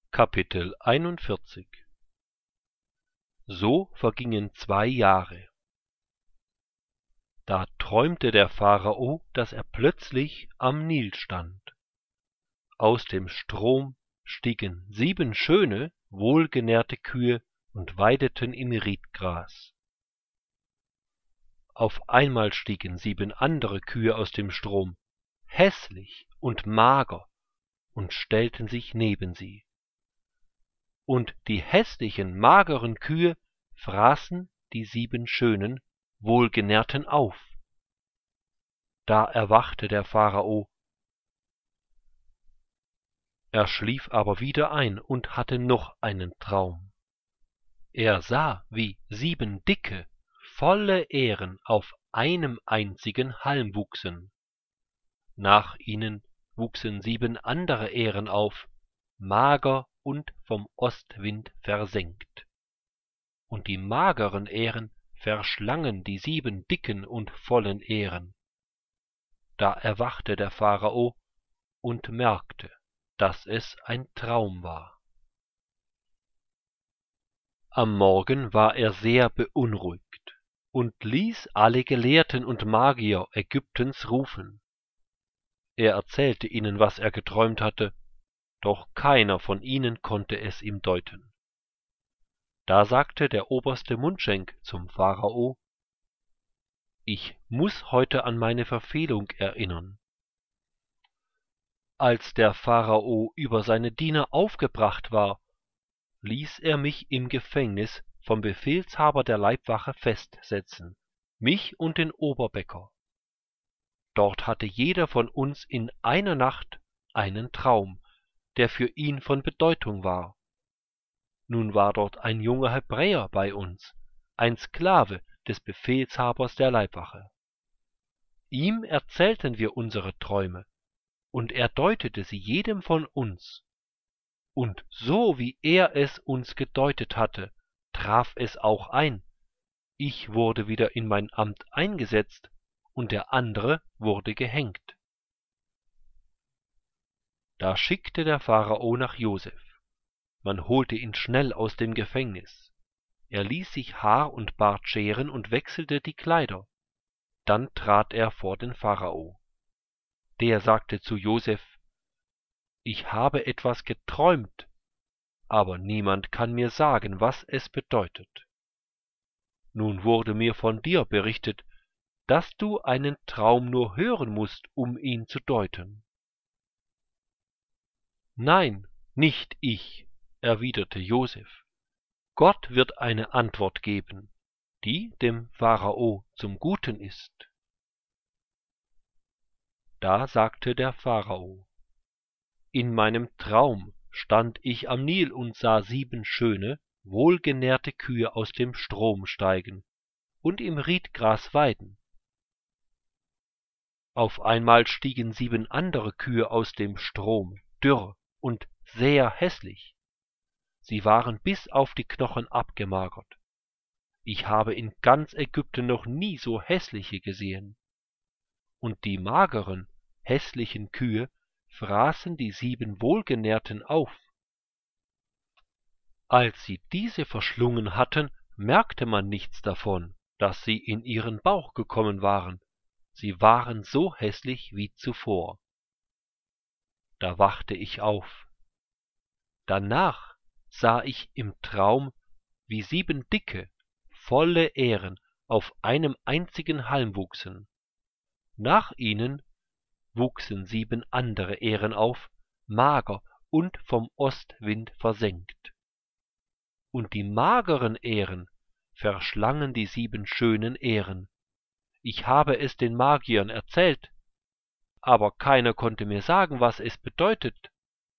Kapitel 41. So vergingen 2 Jahre. Da träumte der Pharao, dass er plötzlich am Nil stand. Aus dem Strom stiegen 7 schöne, wohlgenährte Kühe und weideten im Riedgras. Auf einmal stiegen 7 andere Kühe aus dem Strom, hässlich und mager, und stellten sich neben sie. Und die hässlichen, mageren Kühe fraßen die 7 schönen, wohlgenährten auf. Da erwachte der Pharao. Er schlief aber wieder ein und hatte noch einen Traum. Er sah, wie 7 dicke, volle Ähren auf einem einzigen Halm wuchsen. Nach ihnen wuchsen 7 andere Ähren auf, mager und vom Ostwind versengt. Und die mageren Ähren verschlangen die 7 dicken und vollen Ähren. Da erwachte der Pharao und merkte, dass es ein Traum war. Am Morgen war er sehr beunruhigt und ließ alle Gelehrten und Magier Ägyptens rufen. Er erzählte ihnen, was er geträumt hatte, doch keiner von ihnen konnte es ihm deuten. Da sagte der oberste Mundschenk zum Pharao: »Ich muß heute an meine Verfehlung erinnern.« Als der Pharao über seine Diener aufgebracht war, ließ er mich im Gefängnis vom Befehlshaber der Leibwache festsetzen, mich und den Oberbäcker. Dort hatte jeder von uns in einer Nacht einen Traum, der für ihn von Bedeutung war. Nun war dort ein junger Hebräer bei uns, ein Sklave des Befehlshabers der Leibwache. Ihm erzählten wir unsere Träume, und er deutete sie jedem von uns. Und so wie er es uns gedeutet hatte, traf es auch ein. Ich wurde wieder in mein Amt eingesetzt, und der andere wurde gehängt. Da schickte der Pharao nach Josef. Man holte ihn schnell aus dem Gefängnis. Er ließ sich Haar und Bart scheren und wechselte die Kleider. Dann trat er vor den Pharao. Der sagte zu Josef: »Ich habe etwas geträumt, aber niemand kann mir sagen, was es bedeutet. Nun wurde mir von dir berichtet, dass du einen Traum nur hören musst, um ihn zu deuten.« »Nein, nicht ich«, erwiderte Josef. »Gott wird eine Antwort geben, die dem Pharao zum Guten ist.« Da sagte der Pharao: »In meinem Traum stand ich am Nil und sah 7 schöne, wohlgenährte Kühe aus dem Strom steigen und im Riedgras weiden. Auf einmal stiegen 7 andere Kühe aus dem Strom, dürr und sehr hässlich. Sie waren bis auf die Knochen abgemagert. Ich habe in ganz Ägypten noch nie so hässliche gesehen. Und die mageren, hässlichen Kühe fraßen die 7 wohlgenährten auf. Als sie diese verschlungen hatten, merkte man nichts davon, dass sie in ihren Bauch gekommen waren. Sie waren so hässlich wie zuvor. Da wachte ich auf. Danach sah ich im Traum, wie 7 dicke, volle Ähren auf einem einzigen Halm wuchsen. Nach ihnen wuchsen 7 andere Ähren auf, mager und vom Ostwind versengt. Und die mageren Ähren verschlangen die 7 schönen Ähren. Ich habe es den Magiern erzählt, aber keiner konnte mir sagen, was es bedeutet.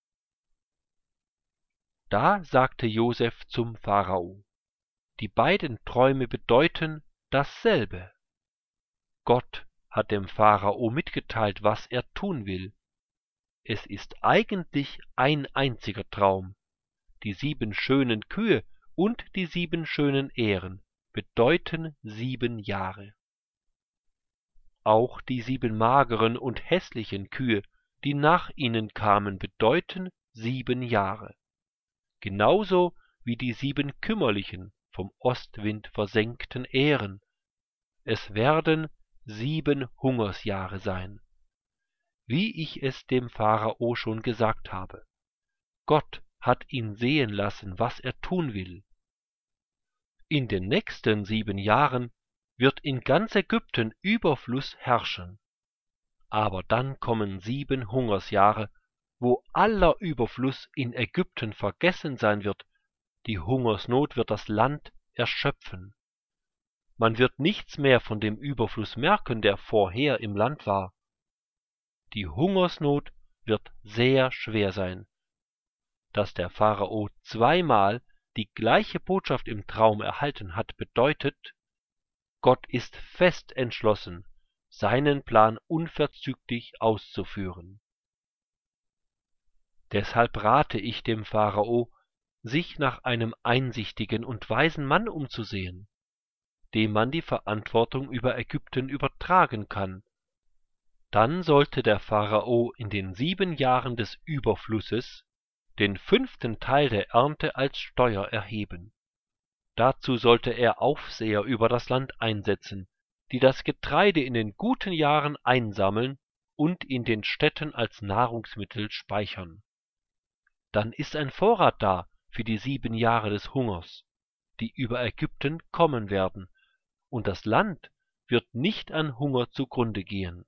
Da sagte Josef zum Pharao: »Die beiden Träume bedeuten dasselbe. Gott hat dem Pharao mitgeteilt, was er tun will. Es ist eigentlich ein einziger Traum. Die 7 schönen Kühe und die 7 schönen Ähren bedeuten 7 Jahre. Auch die 7 mageren und hässlichen Kühe, die nach ihnen kamen, bedeuten 7 Jahre. genauso wie die 7 kümmerlichen, vom Ostwind versenkten Ähren. Es werden 7 Hungersjahre sein, wie ich es dem Pharao schon gesagt habe. Gott hat ihn sehen lassen, was er tun will. In den nächsten 7 Jahren wird in ganz Ägypten Überfluss herrschen. Aber dann kommen 7 Hungersjahre, wo aller Überfluss in Ägypten vergessen sein wird. Die Hungersnot wird das Land erschöpfen. Man wird nichts mehr von dem Überfluss merken, der vorher im Land war. Die Hungersnot wird sehr schwer sein. Dass der Pharao zweimal die gleiche Botschaft im Traum erhalten hat, bedeutet, Gott ist fest entschlossen, seinen Plan unverzüglich auszuführen. Deshalb rate ich dem Pharao, sich nach einem einsichtigen und weisen Mann umzusehen, dem man die Verantwortung über Ägypten übertragen kann. Dann sollte der Pharao in den 7 Jahren des Überflusses den 5. Teil der Ernte als Steuer erheben. Dazu sollte er Aufseher über das Land einsetzen, die das Getreide in den guten Jahren einsammeln und in den Städten als Nahrungsmittel speichern. Dann ist ein Vorrat da für die 7 Jahre des Hungers, die über Ägypten kommen werden, und das Land wird nicht an Hunger zugrunde gehen.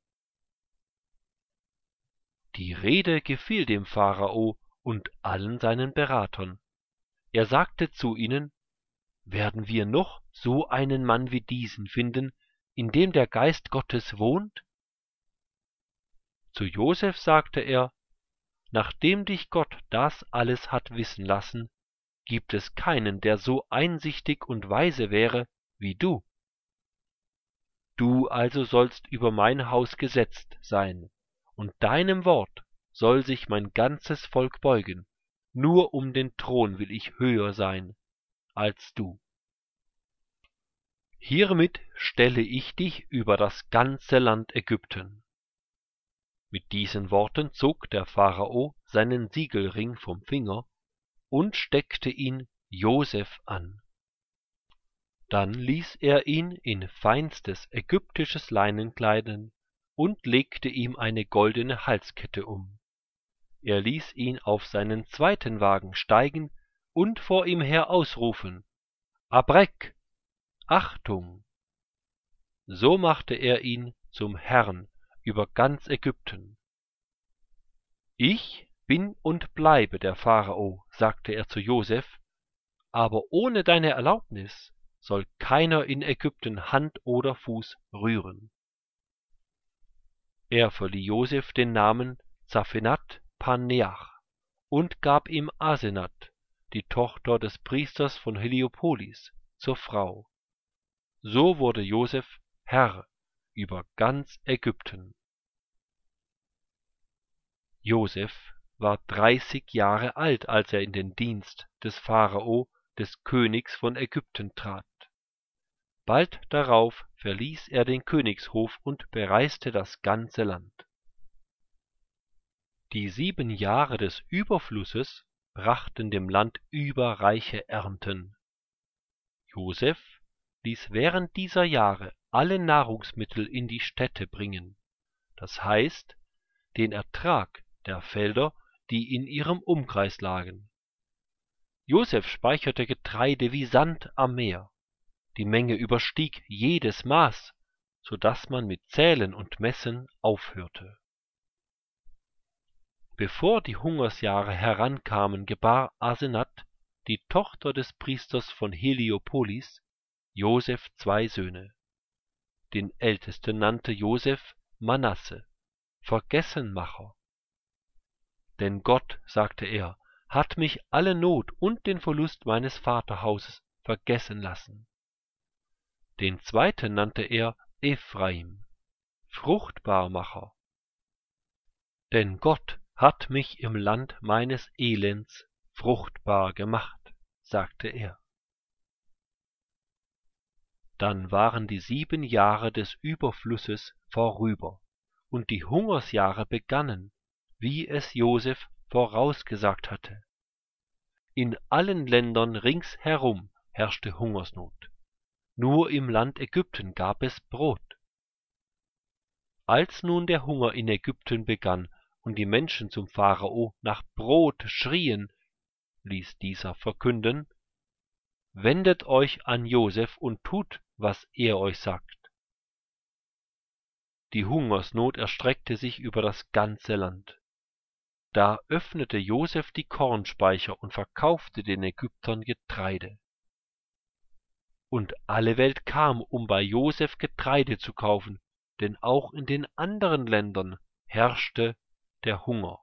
Die Rede gefiel dem Pharao und allen seinen Beratern. Er sagte zu ihnen: Werden wir noch so einen Mann wie diesen finden, in dem der Geist Gottes wohnt? Zu Josef sagte er: Nachdem dich Gott das alles hat wissen lassen, gibt es keinen, der so einsichtig und weise wäre wie du. Du also sollst über mein Haus gesetzt sein, und deinem Wort soll sich mein ganzes Volk beugen. Nur um den Thron will ich höher sein als du. Hiermit stelle ich dich über das ganze Land Ägypten. Mit diesen Worten zog der Pharao seinen Siegelring vom Finger und steckte ihn Josef an. Dann ließ er ihn in feinstes ägyptisches Leinen kleiden und legte ihm eine goldene Halskette um. Er ließ ihn auf seinen 2. Wagen steigen und vor ihm her ausrufen: Abrek! Achtung! So machte er ihn zum Herrn über ganz Ägypten. Ich bin und bleibe der Pharao, sagte er zu Josef, aber ohne deine Erlaubnis soll keiner in Ägypten Hand oder Fuß rühren. Er verlieh Josef den Namen Zaphenat-Paneach und gab ihm Asenath, die Tochter des Priesters von Heliopolis, zur Frau. So wurde Josef Herr über ganz Ägypten. Josef war 30 Jahre alt, als er in den Dienst des Pharao, des Königs von Ägypten trat. Bald darauf verließ er den Königshof und bereiste das ganze Land. Die 7 Jahre des Überflusses brachten dem Land überreiche Ernten. Josef ließ während dieser Jahre alle Nahrungsmittel in die Städte bringen, das heißt, den Ertrag der Felder, die in ihrem Umkreis lagen. Josef speicherte Getreide wie Sand am Meer. Die Menge überstieg jedes Maß, so dass man mit Zählen und Messen aufhörte. Bevor die Hungersjahre herankamen, gebar Asenath, die Tochter des Priesters von Heliopolis, Josef 2 Söhne. Den ältesten nannte Josef Manasse, Vergessenmacher. Denn Gott, sagte er, hat mich alle Not und den Verlust meines Vaterhauses vergessen lassen. Den zweiten nannte er Ephraim, Fruchtbarmacher. Denn Gott hat mich im Land meines Elends fruchtbar gemacht, sagte er. Dann waren die 7 Jahre des Überflusses vorüber, und die Hungersjahre begannen, wie es Josef vorausgesagt hatte. In allen Ländern ringsherum herrschte Hungersnot. Nur im Land Ägypten gab es Brot. Als nun der Hunger in Ägypten begann und die Menschen zum Pharao nach Brot schrien, ließ dieser verkünden: Wendet euch an Joseph und tut, was er euch sagt. Die Hungersnot erstreckte sich über das ganze Land. Da öffnete Joseph die Kornspeicher und verkaufte den Ägyptern Getreide. Und alle Welt kam, um bei Joseph Getreide zu kaufen, denn auch in den anderen Ländern herrschte der Hunger.